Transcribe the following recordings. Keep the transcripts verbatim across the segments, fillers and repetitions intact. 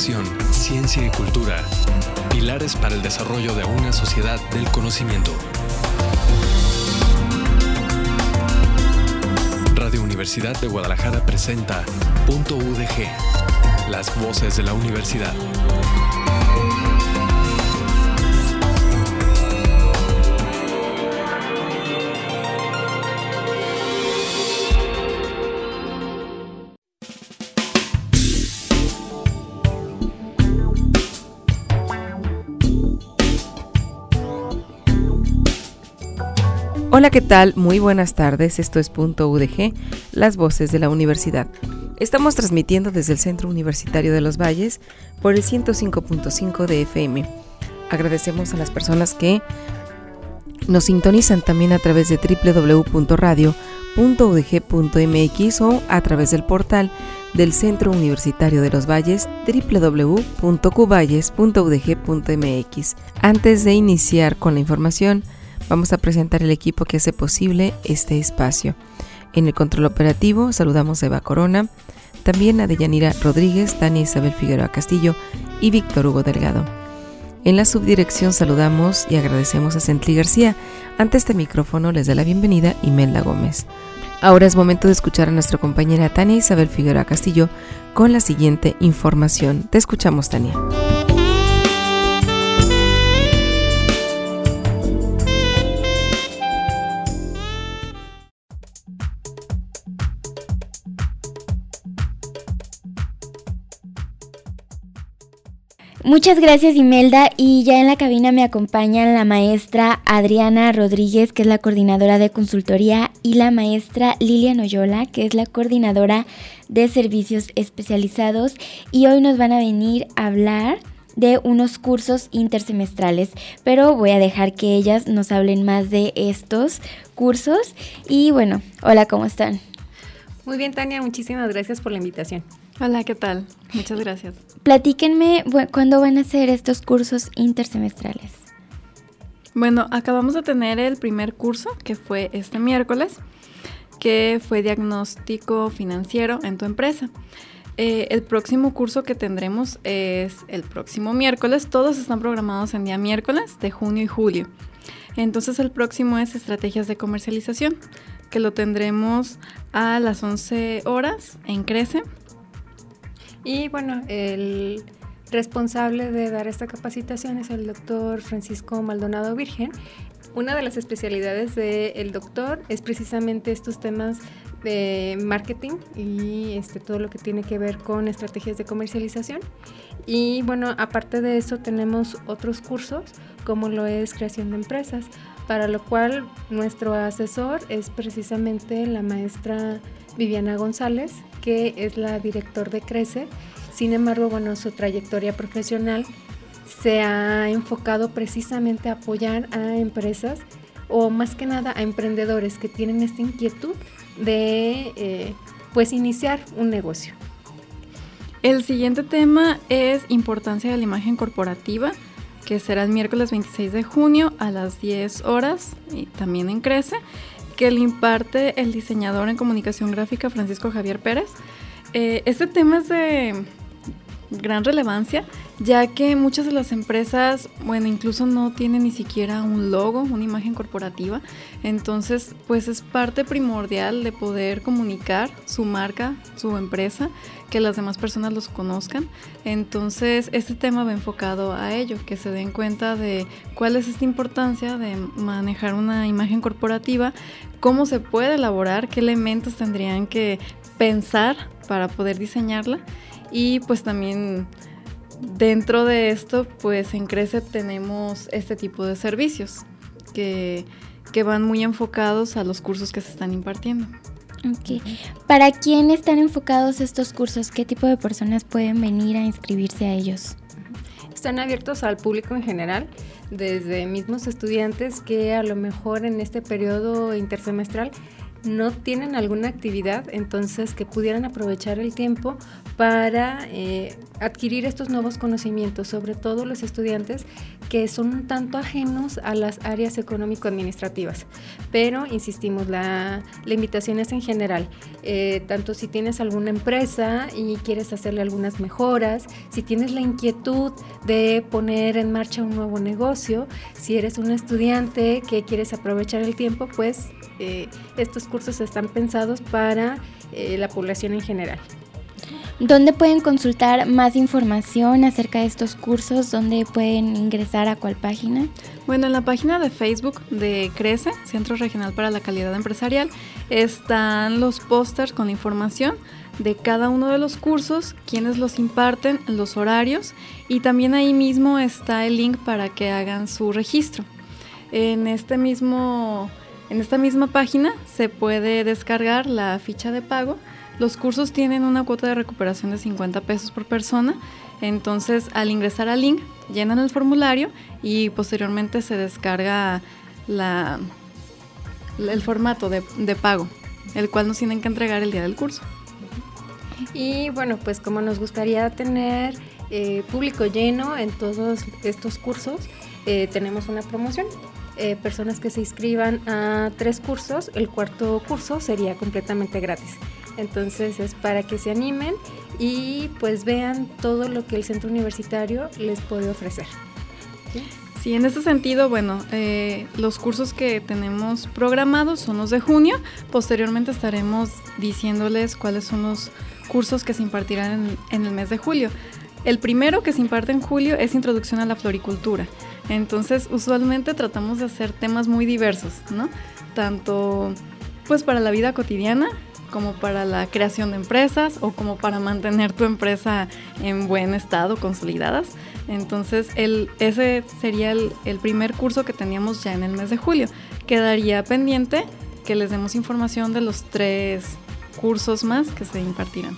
Educación, ciencia y cultura. Pilares para el desarrollo de una sociedad del conocimiento. Radio Universidad de Guadalajara presenta Punto U D G, las voces de la universidad. Hola, ¿qué tal? Muy buenas tardes, esto es Punto U D G, las voces de la universidad. Estamos transmitiendo desde el Centro Universitario de los Valles por el ciento cinco punto cinco de F M. Agradecemos a las personas que nos sintonizan también a través de doble u doble u doble u punto radio punto u d g punto m x o a través del portal del Centro Universitario de los Valles, doble u doble u doble u punto cuvalles punto u d g punto m x. Antes de iniciar con la información, vamos a presentar el equipo que hace posible este espacio. En el control operativo saludamos a Eva Corona, también a Deyanira Rodríguez, Tania Isabel Figueroa Castillo y Víctor Hugo Delgado. En la subdirección saludamos y agradecemos a Centli García. Ante este micrófono les da la bienvenida Imelda Gómez. Ahora es momento de escuchar a nuestra compañera Tania Isabel Figueroa Castillo con la siguiente información. Te escuchamos, Tania. Muchas gracias, Imelda, y ya en la cabina me acompañan la maestra Adriana Rodríguez, que es la coordinadora de consultoría, y la maestra Lilian Oyola, que es la coordinadora de servicios especializados, y hoy nos van a venir a hablar de unos cursos intersemestrales, pero voy a dejar que ellas nos hablen más de estos cursos. Y bueno, hola, ¿cómo están? Muy bien, Tania, muchísimas gracias por la invitación. Hola, ¿qué tal? Muchas gracias. Platíquenme, ¿cuándo van a ser estos cursos intersemestrales? Bueno, acabamos de tener el primer curso, que fue este miércoles, que fue diagnóstico financiero en tu empresa. Eh, el próximo curso que tendremos es el próximo miércoles. Todos están programados en día miércoles de junio y julio. Entonces el próximo es estrategias de comercialización, que lo tendremos a las once horas en Crece. Y bueno, el responsable de dar esta capacitación es el doctor Francisco Maldonado Virgen. Una de las especialidades del doctor es precisamente estos temas de marketing y este, todo lo que tiene que ver con estrategias de comercialización. Y bueno, aparte de eso tenemos otros cursos como lo es creación de empresas, para lo cual nuestro asesor es precisamente la maestra Viviana González, que es la director de Crece. Sin embargo, bueno, su trayectoria profesional se ha enfocado precisamente a apoyar a empresas o más que nada a emprendedores que tienen esta inquietud de eh, pues iniciar un negocio. El siguiente tema es importancia de la imagen corporativa, que será el miércoles veintiséis de junio a las diez horas y también en Crece, que le imparte el diseñador en comunicación gráfica Francisco Javier Pérez. Eh, este tema es de gran relevancia, ya que muchas de las empresas, bueno, incluso no tienen ni siquiera un logo, una imagen corporativa. Entonces, pues es parte primordial de poder comunicar su marca, su empresa, que las demás personas los conozcan. Entonces, este tema va enfocado a ello, que se den cuenta de cuál es esta importancia de manejar una imagen corporativa, cómo se puede elaborar, qué elementos tendrían que pensar para poder diseñarla. Y pues también dentro de esto, pues en Crece tenemos este tipo de servicios que, que van muy enfocados a los cursos que se están impartiendo. Okay. ¿Para quién están enfocados estos cursos? ¿Qué tipo de personas pueden venir a inscribirse a ellos? Están abiertos al público en general, desde mismos estudiantes que a lo mejor en este periodo intersemestral no tienen alguna actividad, entonces que pudieran aprovechar el tiempo para eh, adquirir estos nuevos conocimientos, sobre todo los estudiantes que son un tanto ajenos a las áreas económico-administrativas. Pero, insistimos, la, la invitación es en general, eh, tanto si tienes alguna empresa y quieres hacerle algunas mejoras, si tienes la inquietud de poner en marcha un nuevo negocio, si eres un estudiante que quieres aprovechar el tiempo, pues eh, estos cursos están pensados para eh, la población en general. ¿Dónde pueden consultar más información acerca de estos cursos? ¿Dónde pueden ingresar a cuál página? Bueno, en la página de Facebook de CRECE, Centro Regional para la Calidad Empresarial, están los pósters con información de cada uno de los cursos, quiénes los imparten, los horarios, y también ahí mismo está el link para que hagan su registro. En este mismo, en esta misma página se puede descargar la ficha de pago. Los cursos tienen una cuota de recuperación de cincuenta pesos por persona, entonces al ingresar al link llenan el formulario y posteriormente se descarga la, el formato de, de pago, el cual nos tienen que entregar el día del curso. Y bueno, pues como nos gustaría tener eh, público lleno en todos estos cursos, eh, tenemos una promoción. Eh, personas que se inscriban a tres cursos, el cuarto curso sería completamente gratis. Entonces es para que se animen y pues vean todo lo que el centro universitario les puede ofrecer. ¿Sí? Sí, en este sentido, bueno, eh, los cursos que tenemos programados son los de junio. Posteriormente estaremos diciéndoles cuáles son los cursos que se impartirán en, en el mes de julio. El primero que se imparte en julio es Introducción a la Floricultura. Entonces, usualmente tratamos de hacer temas muy diversos, ¿no? Tanto pues para la vida cotidiana, como para la creación de empresas o como para mantener tu empresa en buen estado, consolidadas. Entonces, el, ese sería el, el primer curso que teníamos ya en el mes de julio. Quedaría pendiente que les demos información de los tres cursos más que se impartirán.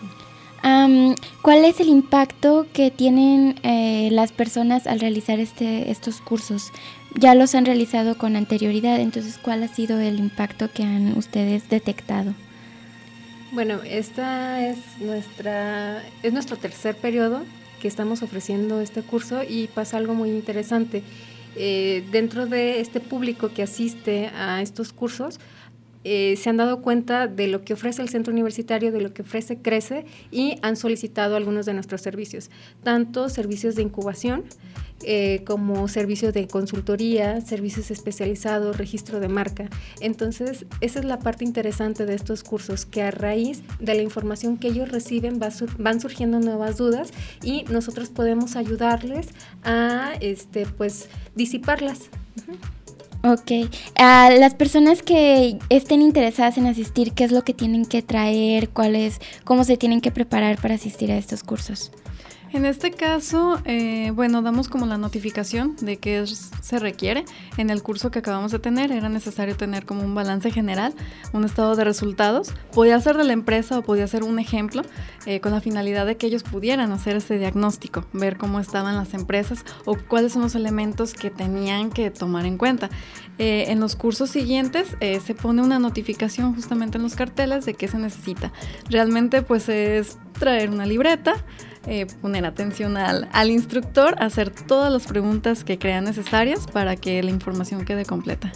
Um, ¿Cuál es el impacto que tienen eh, las personas al realizar este, estos cursos? Ya los han realizado con anterioridad, entonces, ¿cuál ha sido el impacto que han ustedes detectado? Bueno, esta es nuestra es nuestro tercer periodo que estamos ofreciendo este curso y pasa algo muy interesante. Eh, dentro de este público que asiste a estos cursos, eh, se han dado cuenta de lo que ofrece el centro universitario, de lo que ofrece CRECE, y han solicitado algunos de nuestros servicios, tanto servicios de incubación eh, como servicios de consultoría, servicios especializados, registro de marca. Entonces, esa es la parte interesante de estos cursos, que a raíz de la información que ellos reciben va sur- van surgiendo nuevas dudas y nosotros podemos ayudarles a este, pues, disiparlas. Uh-huh. Ok. A las personas que estén interesadas en asistir, ¿qué es lo que tienen que traer? ¿Cuál es, cómo se tienen que preparar para asistir a estos cursos? En este caso, eh, bueno, damos como la notificación de qué es, se requiere. En el curso que acabamos de tener era necesario tener como un balance general, un estado de resultados. Podía ser de la empresa o podía ser un ejemplo, eh, con la finalidad de que ellos pudieran hacer ese diagnóstico, ver cómo estaban las empresas o cuáles son los elementos que tenían que tomar en cuenta. Eh, en los cursos siguientes eh, se pone una notificación justamente en los carteles de qué se necesita. Realmente pues es traer una libreta, Eh, poner atención al, al instructor, hacer todas las preguntas que crean necesarias para que la información quede completa.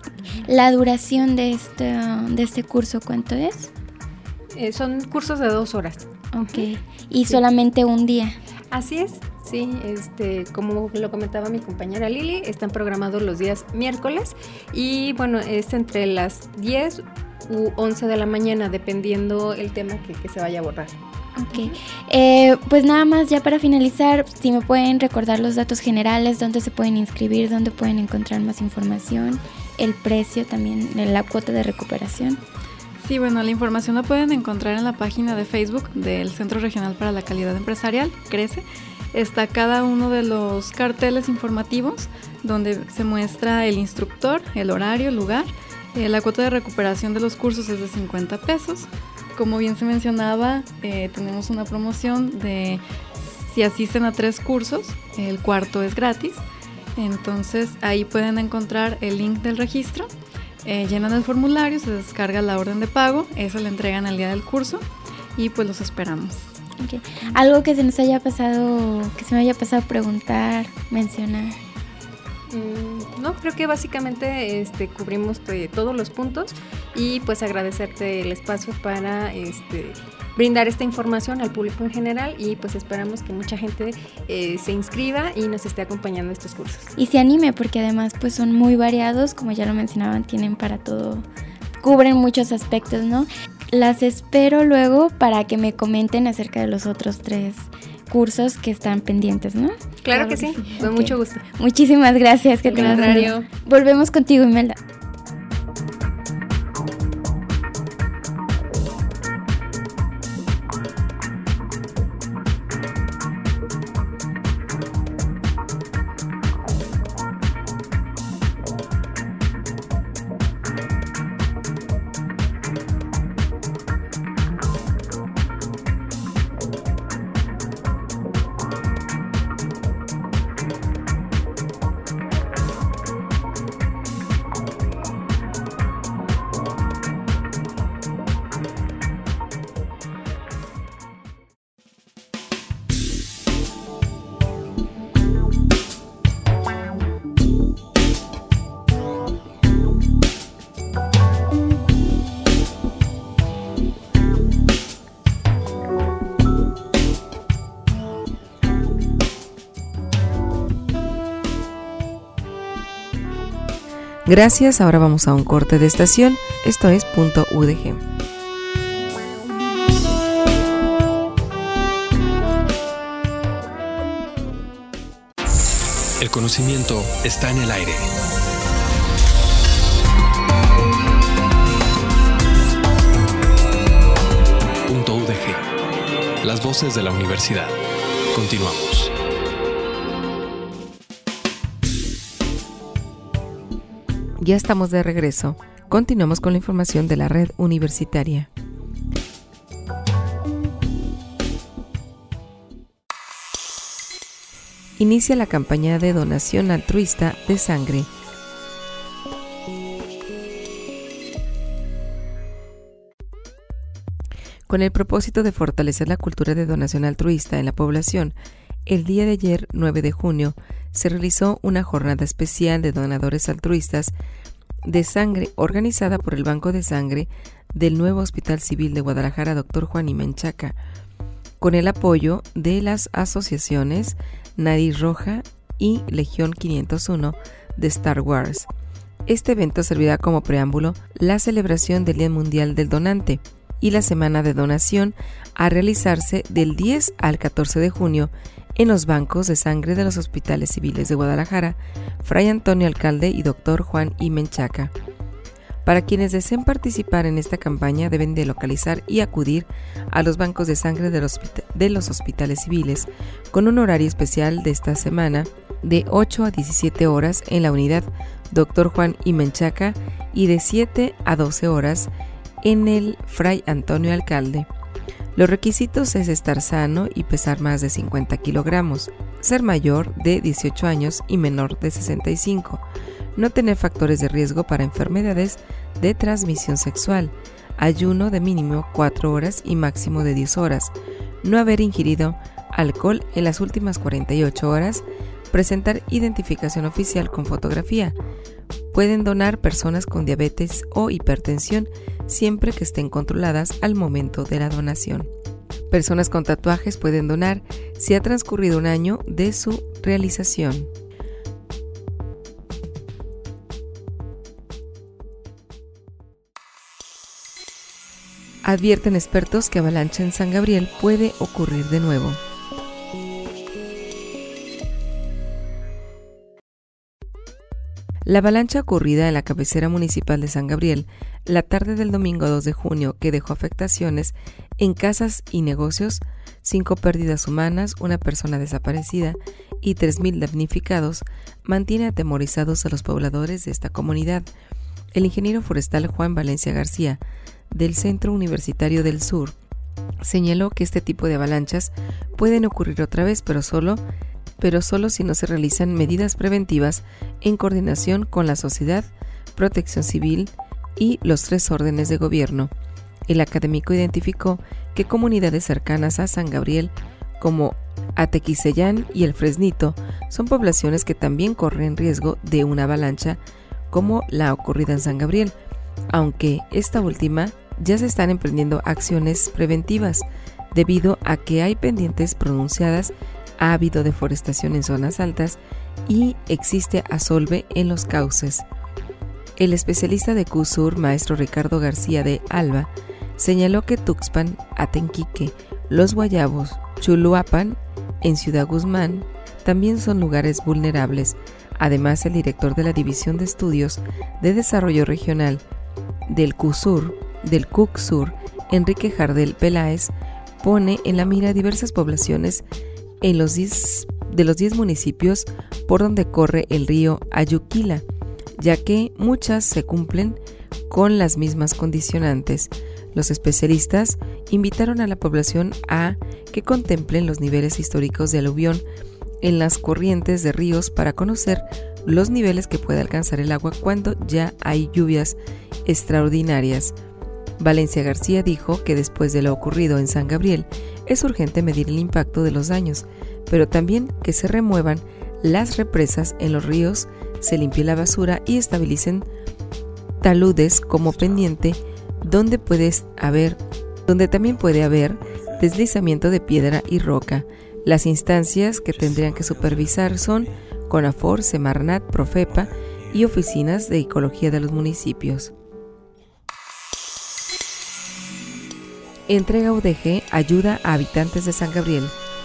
¿La duración de este, de este curso cuánto es? Eh, son cursos de dos horas. Ok, y sí. Solamente un día. Así es, sí, este, como lo comentaba mi compañera Lili, están programados los días miércoles y bueno, es entre las diez u once de la mañana, dependiendo el tema que, que se vaya a abordar. Ok, eh, pues nada más ya para finalizar, si me pueden recordar los datos generales, dónde se pueden inscribir, dónde pueden encontrar más información, el precio también, la cuota de recuperación. Sí, bueno, la información la pueden encontrar en la página de Facebook del Centro Regional para la Calidad Empresarial, CRECE. Está cada uno de los carteles informativos donde se muestra el instructor, el horario, el lugar. Eh, la cuota de recuperación de los cursos es de cincuenta pesos. Como bien se mencionaba, eh, tenemos una promoción de si asisten a tres cursos, el cuarto es gratis. Entonces ahí pueden encontrar el link del registro. Eh, llenan el formulario, se descarga la orden de pago, esa la entregan al día del curso y pues los esperamos. Okay. Algo que se nos haya pasado, que se me haya pasado preguntar, mencionar. Mm, no, creo que básicamente este, cubrimos de todos los puntos y pues agradecerte el espacio para este, brindar esta información al público en general y pues esperamos que mucha gente eh, se inscriba y nos esté acompañando en estos cursos. Y se anime porque además pues son muy variados, como ya lo mencionaban, tienen para todo, cubren muchos aspectos, ¿no? Las espero luego para que me comenten acerca de los otros tres cursos que están pendientes, ¿no? Claro, claro que, que sí, sí. Con okay. mucho gusto. Muchísimas gracias. Que tengas un... Volvemos contigo, Imelda. Gracias, ahora vamos a un corte de estación. Esto es Punto U D G. El conocimiento está en el aire. Punto U D G. Las voces de la universidad. Continuamos. Ya estamos de regreso. Continuamos con la información de la red universitaria. Inicia la campaña de donación altruista de sangre. Con el propósito de fortalecer la cultura de donación altruista en la población, el día de ayer, nueve de junio, se realizó una jornada especial de donadores altruistas de sangre organizada por el Banco de Sangre del nuevo Hospital Civil de Guadalajara, doctor Juan y Menchaca, con el apoyo de las asociaciones Nariz Roja y Legión quinientos uno de Star Wars. Este evento servirá como preámbulo la celebración del Día Mundial del Donante y la Semana de Donación a realizarse del diez al catorce de junio en los bancos de sangre de los hospitales civiles de Guadalajara, Fray Antonio Alcalde y doctor Juan y Menchaca. Para quienes deseen participar en esta campaña deben de localizar y acudir a los bancos de sangre de los, de los hospitales civiles con un horario especial de esta semana de ocho a diecisiete horas en la unidad doctor Juan y Menchaca y de siete a doce horas en el Fray Antonio Alcalde. Los requisitos es estar sano y pesar más de cincuenta kilogramos, ser mayor de dieciocho años y menor de sesenta y cinco, no tener factores de riesgo para enfermedades de transmisión sexual, ayuno de mínimo cuatro horas y máximo de diez horas, no haber ingerido alcohol en las últimas cuarenta y ocho horas, presentar identificación oficial con fotografía. Pueden donar personas con diabetes o hipertensión siempre que estén controladas al momento de la donación. Personas con tatuajes pueden donar si ha transcurrido un año de su realización. Advierten expertos que avalancha en San Gabriel puede ocurrir de nuevo. La avalancha ocurrida en la cabecera municipal de San Gabriel la tarde del domingo dos de junio, que dejó afectaciones en casas y negocios, cinco pérdidas humanas, una persona desaparecida y tres mil damnificados, mantiene atemorizados a los pobladores de esta comunidad. El ingeniero forestal Juan Valencia García, del Centro Universitario del Sur, señaló que este tipo de avalanchas pueden ocurrir otra vez, pero solo pero solo si no se realizan medidas preventivas en coordinación con la sociedad, Protección Civil y los tres órdenes de gobierno. El académico identificó que comunidades cercanas a San Gabriel, como Atequiseyán y el Fresnito, son poblaciones que también corren riesgo de una avalancha como la ocurrida en San Gabriel, aunque esta última ya se están emprendiendo acciones preventivas debido a que hay pendientes pronunciadas, ha habido deforestación en zonas altas y existe asolve en los cauces. El especialista de CUSUR, maestro Ricardo García de Alba, señaló que Tuxpan, Atenquique, Los Guayabos, Chuluapan, en Ciudad Guzmán, también son lugares vulnerables. Además, el director de la División de Estudios de Desarrollo Regional del CUSUR, del CUCSUR, Enrique Jardel Peláez, pone en la mira diversas poblaciones en los diez, de los diez municipios por donde corre el río Ayuquila, ya que muchas se cumplen con las mismas condicionantes. Los especialistas invitaron a la población a que contemplen los niveles históricos de aluvión en las corrientes de ríos para conocer los niveles que puede alcanzar el agua cuando ya hay lluvias extraordinarias. Valencia García dijo que después de lo ocurrido en San Gabriel es urgente medir el impacto de los daños, pero también que se remuevan las represas en los ríos, se limpie la basura y estabilicen taludes como pendiente donde puede haber, donde también puede haber deslizamiento de piedra y roca. Las instancias que tendrían que supervisar son CONAFOR, Semarnat, Profepa y oficinas de ecología de los municipios. Entrega U D G ayuda a habitantes de San Gabriel.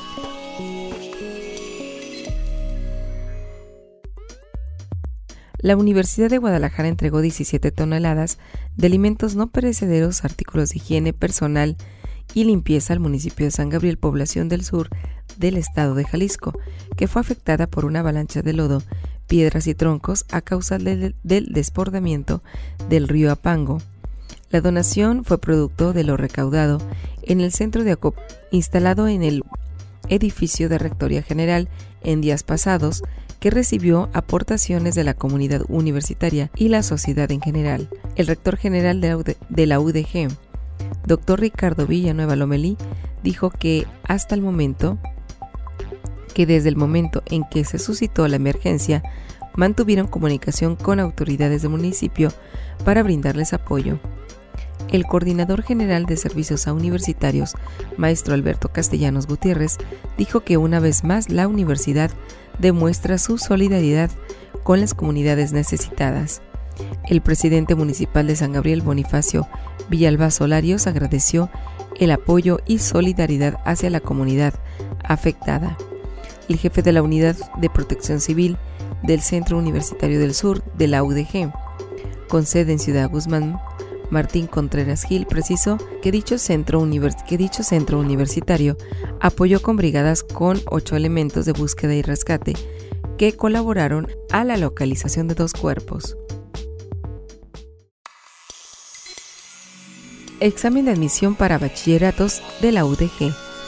La Universidad de Guadalajara entregó diecisiete toneladas de alimentos no perecederos, artículos de higiene personal y limpieza al municipio de San Gabriel, población del sur del estado de Jalisco, que fue afectada por una avalancha de lodo, piedras y troncos a causa de, del desbordamiento del río Apango. La donación fue producto de lo recaudado en el centro de acopio instalado en el edificio de Rectoría General en días pasados, que recibió aportaciones de la comunidad universitaria y la sociedad en general. El rector general de la, U D, de la U D G, doctor Ricardo Villanueva Lomelí, dijo que hasta el momento, que desde el momento en que se suscitó la emergencia, mantuvieron comunicación con autoridades del municipio para brindarles apoyo. El coordinador general de servicios a universitarios, maestro Alberto Castellanos Gutiérrez, dijo que una vez más la universidad demuestra su solidaridad con las comunidades necesitadas. El presidente municipal de San Gabriel, Bonifacio Villalba Solarios, agradeció el apoyo y solidaridad hacia la comunidad afectada. El jefe de la Unidad de Protección Civil del Centro Universitario del Sur de la U D G, con sede en Ciudad Guzmán, Martín Contreras Gil, precisó que dicho, centro univers- que dicho centro universitario apoyó con brigadas con ocho elementos de búsqueda y rescate que colaboraron a la localización de dos cuerpos. Examen de admisión para bachilleratos de la U D G.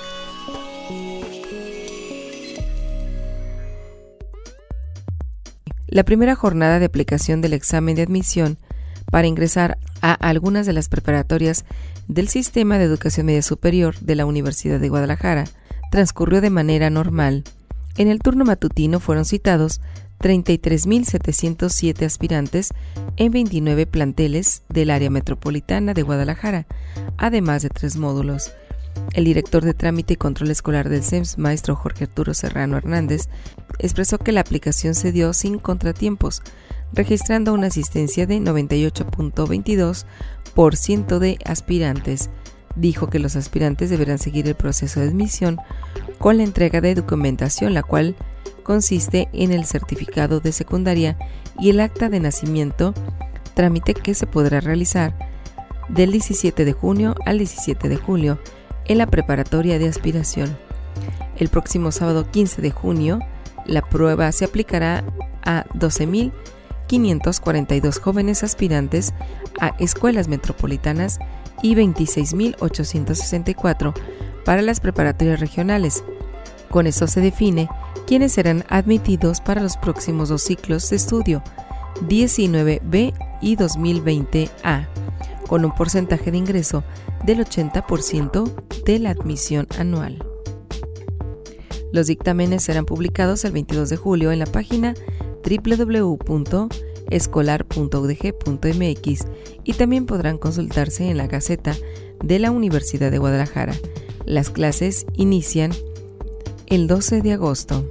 La primera jornada de aplicación del examen de admisión para ingresar a algunas de las preparatorias del Sistema de Educación Media Superior de la Universidad de Guadalajara transcurrió de manera normal. En el turno matutino fueron citados treinta y tres mil setecientos siete aspirantes en veintinueve planteles del área metropolitana de Guadalajara, además de tres módulos. El director de Trámite y Control Escolar del C E M S, maestro Jorge Arturo Serrano Hernández, expresó que la aplicación se dio sin contratiempos, registrando una asistencia de noventa y ocho punto veintidós por ciento de aspirantes. Dijo que los aspirantes deberán seguir el proceso de admisión con la entrega de documentación, la cual consiste en el certificado de secundaria y el acta de nacimiento, trámite que se podrá realizar del diecisiete de junio al diecisiete de julio en la preparatoria de aspiración. El próximo sábado quince de junio, la prueba se aplicará a doce mil quinientos cuarenta y dos jóvenes aspirantes a escuelas metropolitanas y veintiséis mil ochocientos sesenta y cuatro para las preparatorias regionales. Con esto se define quiénes serán admitidos para los próximos dos ciclos de estudio, diecinueve B y dos mil veinte A, con un porcentaje de ingreso del ochenta por ciento de la admisión anual. Los dictámenes serán publicados el veintidós de julio en la página doble u doble u doble u punto escolar punto u d g punto m x y también podrán consultarse en la Gaceta de la Universidad de Guadalajara. Las clases inician el doce de agosto.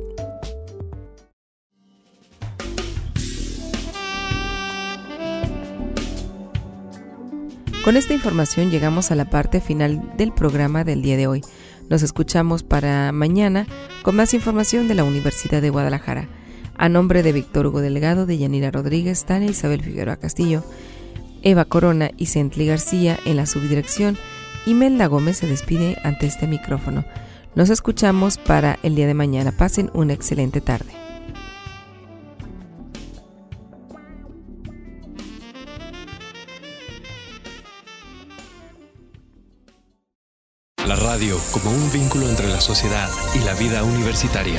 Con esta información llegamos a la parte final del programa del día de hoy. Nos escuchamos para mañana con más información de la Universidad de Guadalajara. A nombre de Víctor Hugo Delgado, de Yanira Rodríguez, Tania Isabel Figueroa Castillo, Eva Corona y Centli García en la subdirección, Imelda Gómez se despide ante este micrófono. Nos escuchamos para el día de mañana. Pasen una excelente tarde. La radio como un vínculo entre la sociedad y la vida universitaria.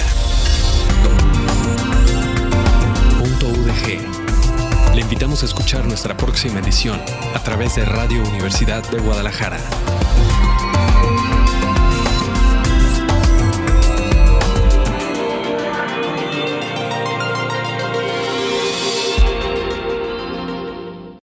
Punto U D G. Le invitamos a escuchar nuestra próxima edición a través de Radio Universidad de Guadalajara.